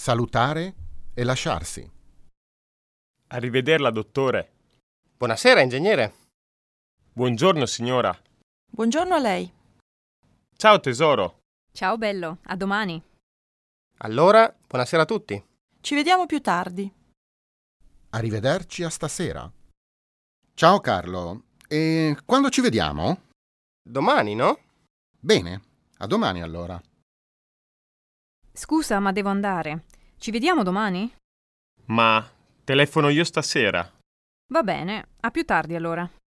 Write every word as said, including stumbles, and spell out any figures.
salutare e lasciarsi. Arrivederla, dottore. Buonasera, ingegnere. Buongiorno, signora. Buongiorno a lei. Ciao, tesoro. Ciao, bello. A domani. Allora, buonasera a tutti. Ci vediamo più tardi. Arrivederci a stasera. Ciao, Carlo. E quando ci vediamo? Domani, no? Bene, a domani allora. Scusa, ma devo andare. Ci vediamo domani? Ma telefono io stasera. Va bene, a più tardi allora.